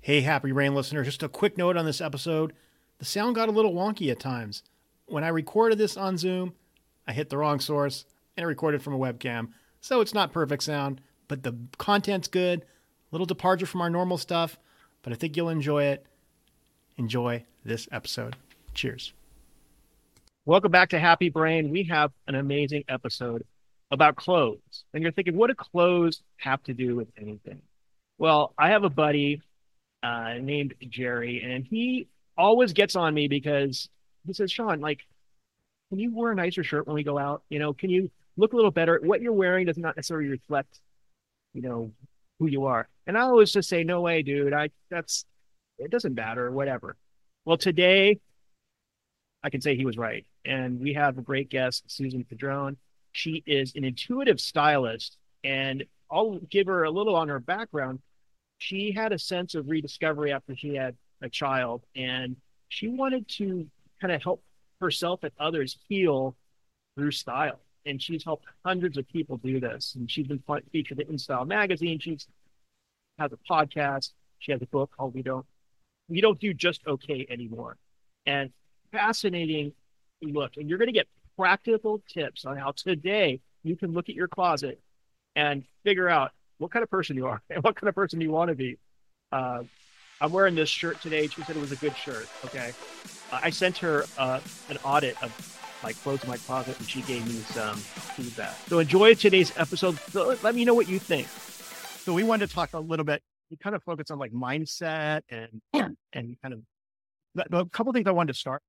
Hey, Happy Rain listener, just a quick note on this episode. The sound got a little wonky at times. When I recorded this on Zoom, I hit the wrong source and I recorded from a webcam. So it's not perfect sound, but the content's good. A little departure from our normal stuff, but I think you'll enjoy it. Enjoy this episode. Cheers. Welcome back to Happy Brain. We have an amazing episode about clothes. And you're thinking, what do clothes have to do with anything? Well, I have a buddy named Jerry, and he always gets on me because he says, Sean, like, can you wear a nicer shirt when we go out? Can you look a little better? What you're wearing does not necessarily reflect, you know, who you are. And I always just say, no way, dude. It doesn't matter, whatever. Well, today I can say he was right. And we have a great guest, Susan Padron. She is an intuitive stylist, and I'll give her a little on her background. She had a sense of rediscovery after she had a child, and she wanted to kind of help herself and others heal through style. And she's helped hundreds of people do this. And she's been featured in InStyle magazine. She's has a podcast. She has a book called We Don't Do Just Okay Anymore. And fascinating look. And you're going to get practical tips on how today you can look at your closet and figure out what kind of person you are and what kind of person you want to be. I'm wearing this shirt today. She said it was a good shirt. Okay. I sent her an audit of my clothes in my closet, and she gave me some feedback. So enjoy today's episode. So let me know what you think. So we wanted to talk a little bit. We kind of focus on like mindset and kind of a couple of things I wanted to start.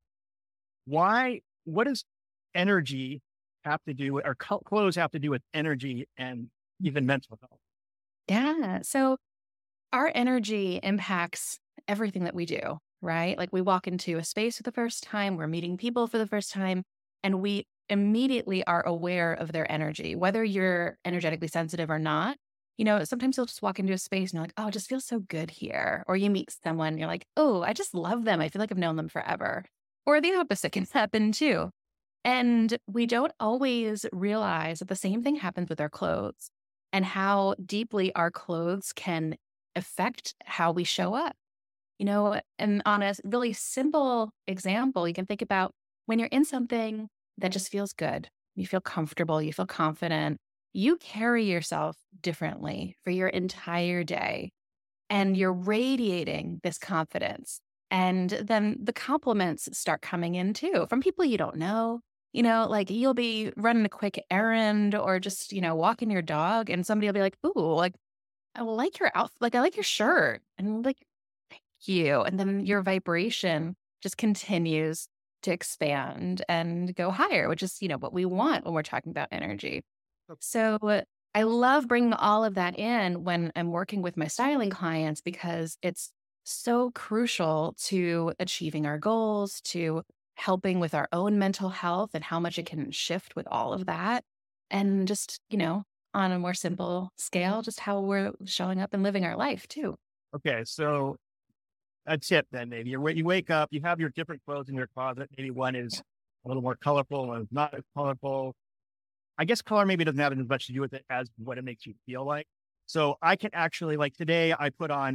What does energy have to do with, or clothes have to do with energy and even mental health? Yeah. So our energy impacts everything that we do, right? Like we walk into a space for the first time, we're meeting people for the first time, and we immediately are aware of their energy, whether you're energetically sensitive or not. Sometimes you'll just walk into a space and you're like, oh, it just feels so good here. Or you meet someone and you're like, oh, I just love them. I feel like I've known them forever. Or the opposite can happen too. And we don't always realize that the same thing happens with our clothes and how deeply our clothes can affect how we show up. And on a really simple example, you can think about when you're in something that just feels good, you feel comfortable, you feel confident, you carry yourself differently for your entire day, and you're radiating this confidence. And then the compliments start coming in too from people you don't know. Like you'll be running a quick errand or just, walking your dog, and somebody will be like, ooh, like, I like your outfit. Like, I like your shirt. And I'm like, thank you. And then your vibration just continues to expand and go higher, which is, what we want when we're talking about energy. So I love bringing all of that in when I'm working with my styling clients because it's so crucial to achieving our goals, to helping with our own mental health and how much it can shift with all of that. And just, on a more simple scale, just how we're showing up and living our life too. Okay. So a tip then, maybe you wake up, you have your different clothes in your closet. Maybe one is a little more colorful, one is not as colorful. I guess color maybe doesn't have as much to do with it as what it makes you feel like. So I can actually, like today, I put on,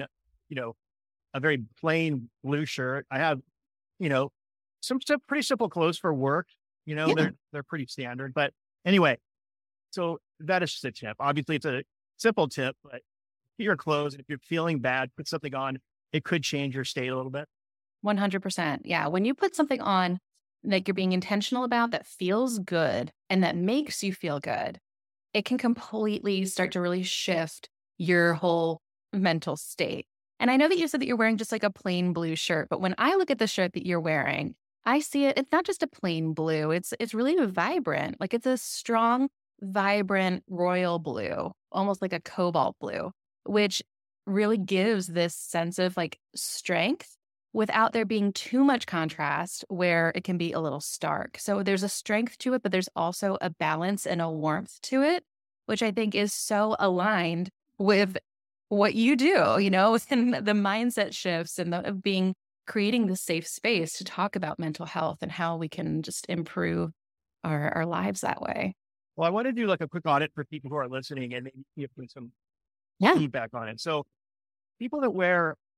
a very plain blue shirt. I have, some pretty simple clothes for work. Yeah. They're pretty standard. But anyway, so that is just a tip. Obviously, it's a simple tip, but get your clothes, and if you're feeling bad, put something on. It could change your state a little bit. 100%. Yeah. When you put something on like you're being intentional about that feels good and that makes you feel good, it can completely start to really shift your whole mental state. And I know that you said that you're wearing just like a plain blue shirt, but when I look at the shirt that you're wearing, I see it's not just a plain blue. It's really vibrant. Like it's a strong, vibrant royal blue, almost like a cobalt blue, which really gives this sense of like strength without there being too much contrast where it can be a little stark. So there's a strength to it, but there's also a balance and a warmth to it, which I think is so aligned with what you do, within the mindset shifts and creating this safe space to talk about mental health and how we can just improve our lives that way. Well, I want to do like a quick audit for people who are listening and maybe give them some Yeah. feedback on it. So people that wear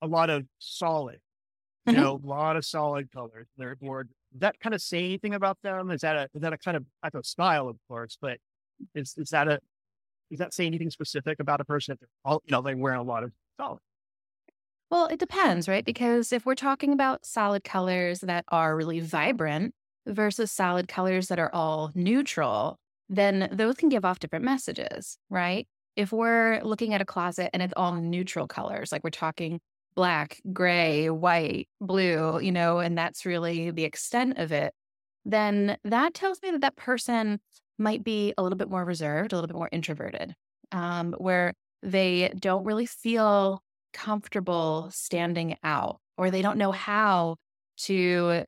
a lot of solid, a lot of solid colors. They're more, does that kind of say anything about them? Is that a kind of, I don't style, of course, but is that say anything specific about a person if they're all, they wear a lot of solid? Well, it depends, right? Because if we're talking about solid colors that are really vibrant versus solid colors that are all neutral, then those can give off different messages, right? If we're looking at a closet and it's all neutral colors, like we're talking black, gray, white, blue, and that's really the extent of it, then that tells me that that person might be a little bit more reserved, a little bit more introverted, where they don't really feel comfortable standing out, or they don't know how to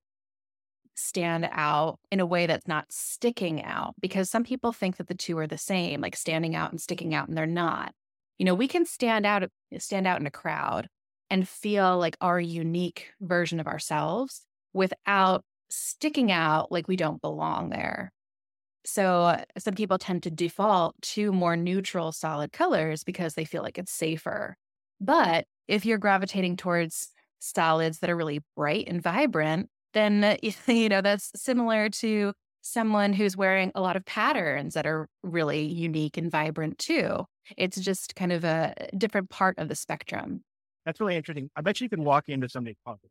stand out in a way that's not sticking out, because some people think that the two are the same, like standing out and sticking out, and they're not. We can stand out in a crowd and feel like our unique version of ourselves without sticking out like we don't belong there. So some people tend to default to more neutral, solid colors because they feel like it's safer. But if you're gravitating towards solids that are really bright and vibrant, then, that's similar to someone who's wearing a lot of patterns that are really unique and vibrant too. It's just kind of a different part of the spectrum. That's really interesting. I bet you can walk into somebody's closet.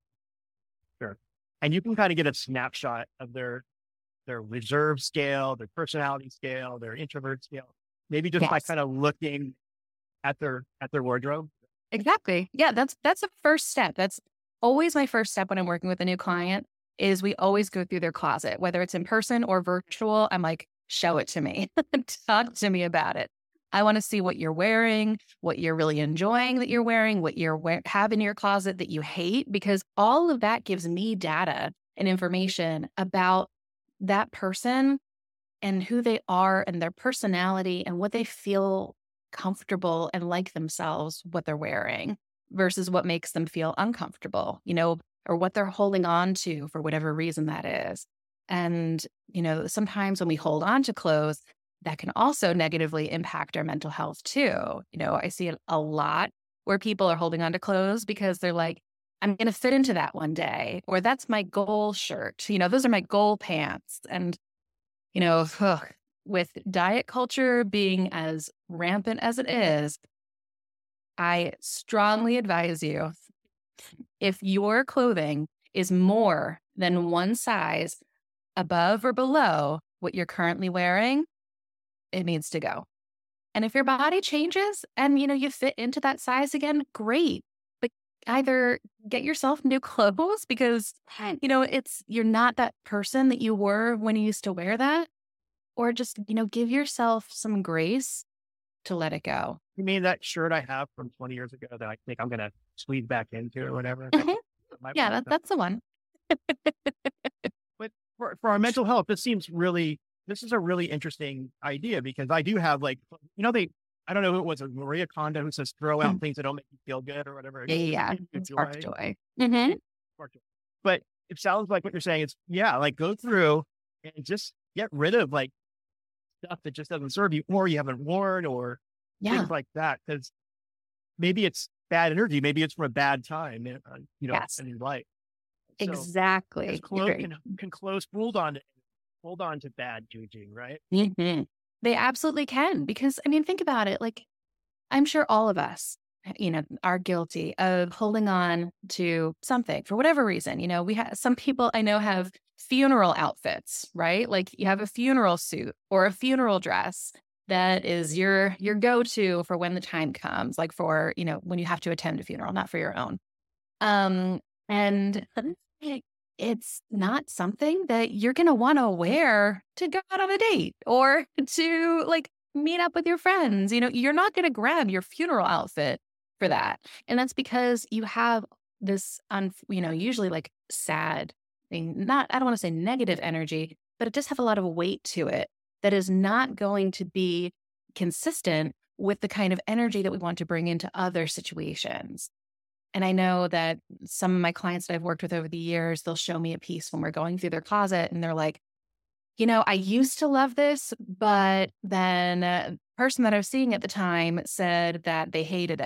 Sure. And you can kind of get a snapshot of their reserve scale, their personality scale, their introvert scale, maybe just by kind of looking at their wardrobe. Exactly. Yeah, that's a first step. That's always my first step when I'm working with a new client, is we always go through their closet, whether it's in person or virtual. I'm like, show it to me. Talk to me about it. I want to see what you're wearing, what you're really enjoying that you're wearing, what you have in your closet that you hate, because all of that gives me data and information about that person and who they are and their personality and what they feel comfortable and like themselves, what they're wearing versus what makes them feel uncomfortable, or what they're holding on to for whatever reason that is. And, sometimes when we hold on to clothes, that can also negatively impact our mental health too. I see it a lot where people are holding on to clothes because they're like, I'm going to fit into that one day, or that's my goal shirt. Those are my goal pants. And, with diet culture being as rampant as it is, I strongly advise you, if your clothing is more than one size above or below what you're currently wearing, it needs to go. And if your body changes and, you fit into that size again, great. But either get yourself new clothes because, you're not that person that you were when you used to wear that, or just, give yourself some grace to let it go. You mean that shirt I have from 20 years ago that I think I'm going to squeeze back into or whatever? Yeah, that's the one. But for our mental health, this is a really interesting idea, because I do have I don't know who it was, Maria Kondo, who says, throw out things that don't make you feel good or whatever. Yeah. Spark joy. Mm-hmm. Spark joy. But it sounds like what you're saying is, go through and just get rid of stuff that just doesn't serve you, or you haven't worn, or things like that. Because maybe it's bad energy. Maybe it's from a bad time, in your life. So, exactly. Clothes can hold on to bad judging, right? Mm-hmm. They absolutely can, because think about it. I'm sure all of us, are guilty of holding on to something for whatever reason. We have some people I know have funeral outfits, right? Like you have a funeral suit or a funeral dress that is your go-to for when the time comes, like for, when you have to attend a funeral, not for your own. And it's not something that you're going to want to wear to go out on a date or to meet up with your friends. You're not going to grab your funeral outfit for that. And that's because you have this, usually sad thing, I don't want to say negative energy, but it does have a lot of weight to it that is not going to be consistent with the kind of energy that we want to bring into other situations. And I know that some of my clients that I've worked with over the years, they'll show me a piece when we're going through their closet and they're like, I used to love this, but then the person that I was seeing at the time said that they hated it.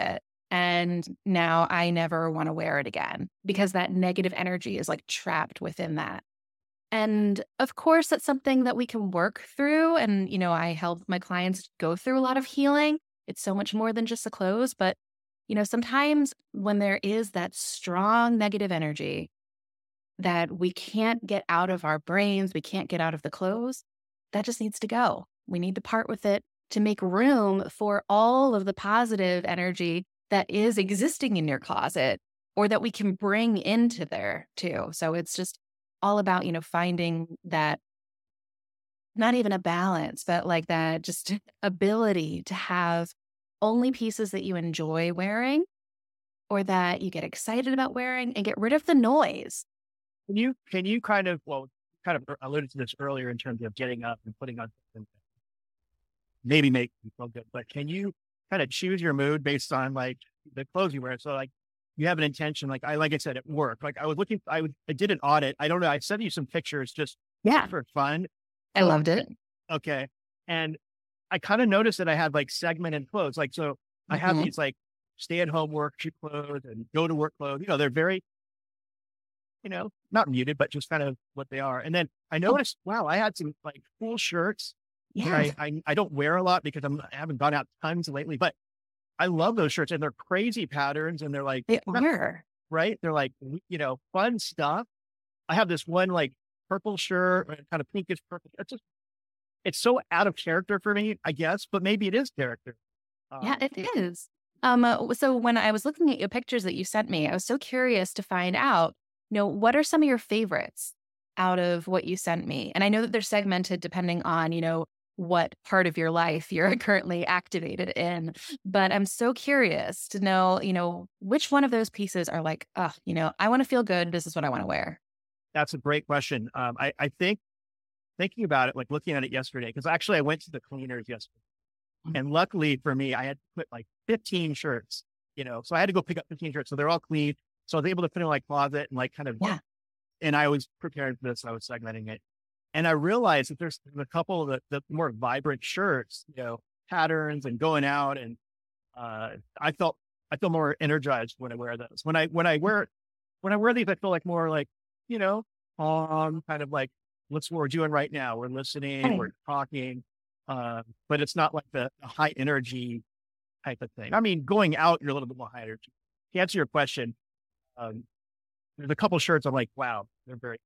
And now I never want to wear it again because that negative energy is like trapped within that. And of course, that's something that we can work through. And, I help my clients go through a lot of healing. It's so much more than just the clothes. But, sometimes when there is that strong negative energy that we can't get out of our brains, we can't get out of the clothes, that just needs to go. We need to part with it to make room for all of the positive energy that is existing in your closet or that we can bring into there too. So it's just all about, finding that, not even a balance, but like that just ability to have only pieces that you enjoy wearing or that you get excited about wearing and get rid of the noise. Can you kind of alluded to this earlier in terms of getting up and putting on something maybe make you feel good, but can you kind of choose your mood based on like the clothes you wear? So like you have an intention, like I said, at work, like I did an audit. I don't know. I sent you some pictures just for fun. I loved it. Okay. And I kind of noticed that I had like segmented clothes. Like, so I have these like stay at home work clothes and go to work clothes. They're very, not muted, but just kind of what they are. And then I noticed, wow, I had some like cool shirts. Yeah. I don't wear a lot because I haven't gone out tons lately, but I love those shirts and they're crazy patterns and they're like, they are. Right. They're like, fun stuff. I have this one like purple shirt, kind of pinkish purple. It's so out of character for me, I guess, but maybe it is character. Yeah, it is. So when I was looking at your pictures that you sent me, I was so curious to find out, what are some of your favorites out of what you sent me? And I know that they're segmented depending on, what part of your life you're currently activated in. But I'm so curious to know, which one of those pieces are like, I want to feel good. This is what I want to wear. That's a great question. I think thinking about it, like looking at it yesterday, because actually I went to the cleaners yesterday. And luckily for me, I had to put like 15 shirts, so I had to go pick up 15 shirts. So they're all clean. So I was able to put in my closet and like kind of, and I was preparing for this. I was segmenting it. And I realized that there's a couple of the more vibrant shirts, patterns and going out. And I feel more energized when I wear those. When I wear these, I feel like more like, kind of like, what's what we're doing right now. We're listening, we're talking, but it's not like the high energy type of thing. I mean, going out, you're a little bit more high energy. To answer your question, there's a couple shirts I'm like, wow, they're very,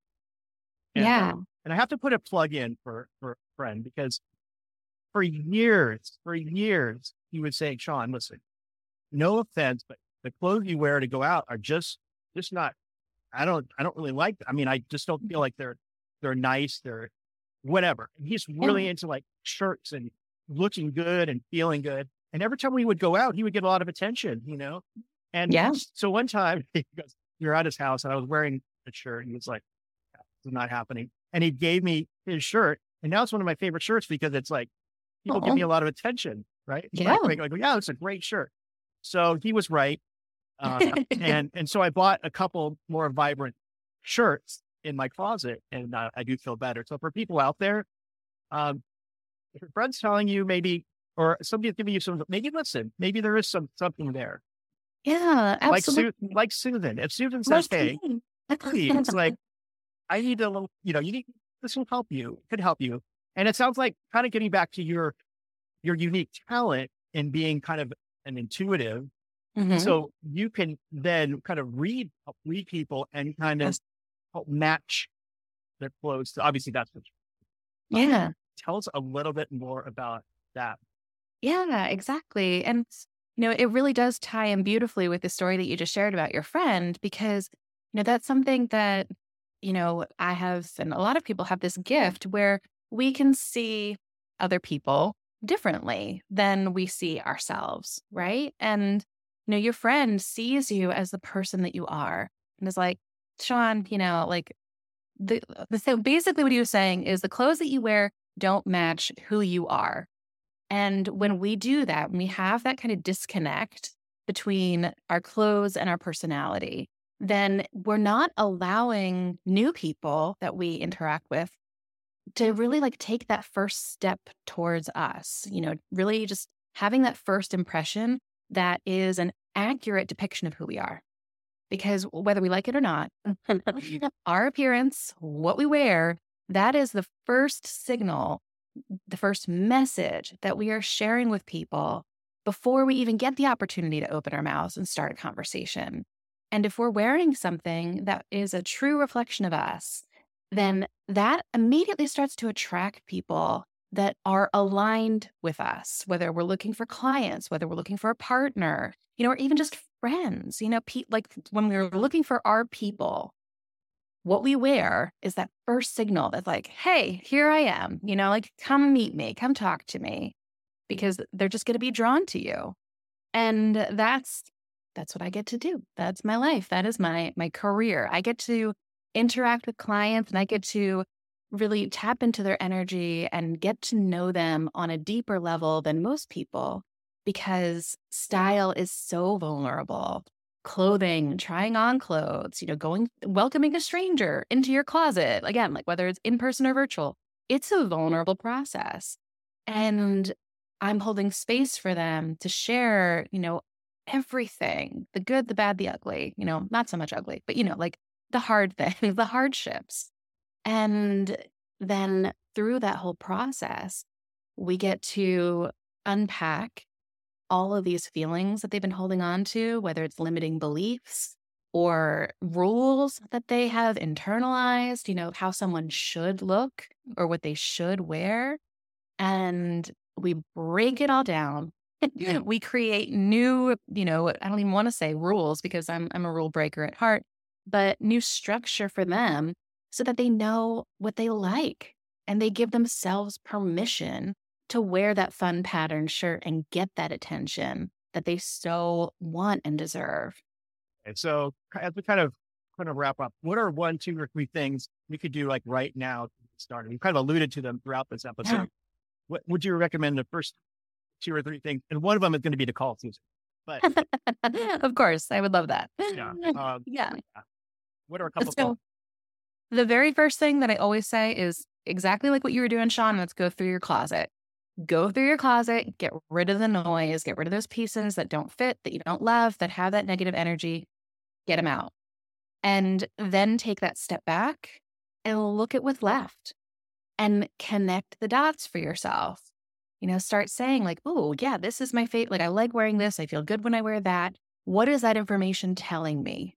and I have to put a plug in for a friend because for years, he would say, Sean, listen, no offense, but the clothes you wear to go out are just not, I don't really like them. I mean, I just don't feel like they're nice. They're whatever. And he's really into like shirts and looking good and feeling good. And every time we would go out, he would get a lot of attention, And so one time he goes, you're at his house and I was wearing a shirt. And he was like, this is not happening. And he gave me his shirt. And now it's one of my favorite shirts because it's like, people give me a lot of attention, right? Yeah. Like, yeah, it's a great shirt. So he was right. And so I bought a couple more vibrant shirts in my closet and I do feel better. So for people out there, if your friend's telling you maybe, or somebody's giving you some, maybe listen, maybe there is something there. Yeah, absolutely. Like Susan. If Susan says, hey, it's like, I need a little, this will help you. It could help you. And it sounds like kind of getting back to your unique talent in being kind of an intuitive. Mm-hmm. So you can then kind of help read people and kind of help match their clothes. Obviously that's what. Tell us a little bit more about that. Yeah, exactly. And, it really does tie in beautifully with the story that you just shared about your friend, because, that's something that, I have, and a lot of people have this gift where we can see other people differently than we see ourselves. Right. And, your friend sees you as the person that you are and is like, Sean, like basically what he was saying is the clothes that you wear don't match who you are. And when we do that, when we have that kind of disconnect between our clothes and our personality, then we're not allowing new people that we interact with to really like take that first step towards us, really just having that first impression that is an accurate depiction of who we are. Because whether we like it or not, our appearance, what we wear, that is the first signal, the first message that we are sharing with people before we even get the opportunity to open our mouths and start a conversation. And if we're wearing something that is a true reflection of us, then that immediately starts to attract people that are aligned with us, whether we're looking for clients, whether we're looking for a partner, or even just friends. Like when we're looking for our people, what we wear is that first signal that's like, hey, here I am, like come meet me, come talk to me, because they're just going to be drawn to you. And that's what I get to do. That's my life. That is my career. I get to interact with clients and I get to really tap into their energy and get to know them on a deeper level than most people, because style is so vulnerable. Clothing, trying on clothes, welcoming a stranger into your closet, again, like whether it's in person or virtual, it's a vulnerable process. And I'm holding space for them to share, everything, the good, the bad, the ugly, not so much ugly, but, like the hard things, the hardships. And then through that whole process, we get to unpack all of these feelings that they've been holding on to, whether it's limiting beliefs or rules that they have internalized, how someone should look or what they should wear. And we break it all down. We create new, I don't even want to say rules because I'm a rule breaker at heart, but new structure for them so that they know what they like and they give themselves permission to wear that fun pattern shirt and get that attention that they so want and deserve. And so as we kind of wrap up, what are 1, 2, or 3 things we could do like right now to get started? You kind of alluded to them throughout this episode. Yeah. What would you recommend the first 2 or 3 things? And one of them is going to be to call Susan. But of course, I would love that. Yeah. Yeah. What are a couple of the very first thing that I always say is exactly like what you were doing, Sean. Let's go through your closet. Go through your closet, get rid of the noise, get rid of those pieces that don't fit, that you don't love, that have that negative energy, get them out. And then take that step back and look at what's left and connect the dots for yourself. Start saying like, oh yeah, this is my favorite. Like I like wearing this. I feel good when I wear that. What is that information telling me?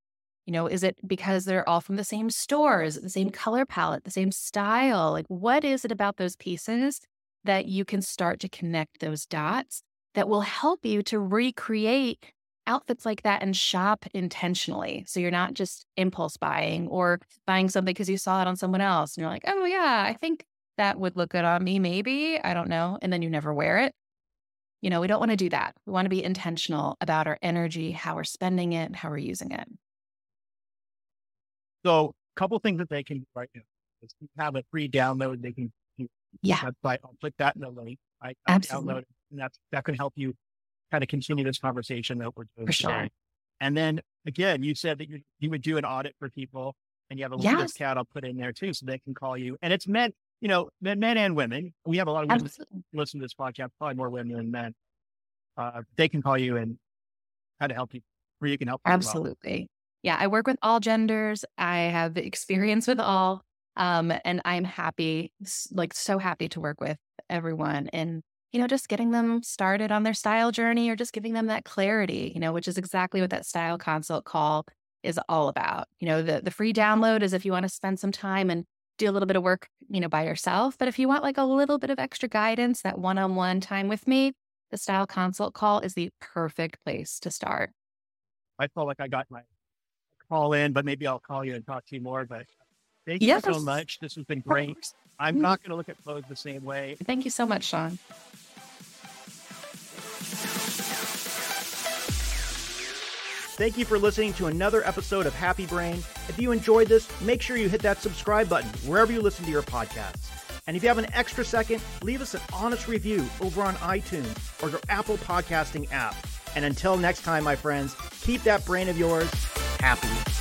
Is it because they're all from the same store? Is it the same color palette, the same style? Like what is it about those pieces that you can start to connect those dots that will help you to recreate outfits like that and shop intentionally? So you're not just impulse buying or buying something because you saw it on someone else and you're like, oh yeah, I think that would look good on me, maybe, I don't know. And then you never wear it. We don't want to do that. We want to be intentional about our energy, how we're spending it, how we're using it. So a couple things that they can do right now is have a free download they can do. Yeah. Website. I'll click that in the link. I download it, and that can help you kind of continue this conversation that we're doing for today. Sure. And then again, you said that you would do an audit for people, and you have a little discount I'll put in there too, so they can call you. And it's men, men and women. We have a lot of women listen to this podcast, probably more women than men. They can call you and kind of help you, where you can help. Absolutely. Yeah, I work with all genders. I have experience with all. And I'm happy, so happy to work with everyone and, just getting them started on their style journey or just giving them that clarity, which is exactly what that style consult call is all about. The free download is if you want to spend some time and do a little bit of work, by yourself. But if you want like a little bit of extra guidance, that one-on-one time with me, the style consult call is the perfect place to start. I felt like I got my call in, but maybe I'll call you and talk to you more, but thank you so much. This has been great. I'm not going to look at clothes the same way. Thank you so much, Sean. Thank you for listening to another episode of Happy Brain. If you enjoyed this, make sure you hit that subscribe button wherever you listen to your podcasts. And if you have an extra second, leave us an honest review over on iTunes or your Apple podcasting app. And until next time, my friends, keep that brain of yours happy.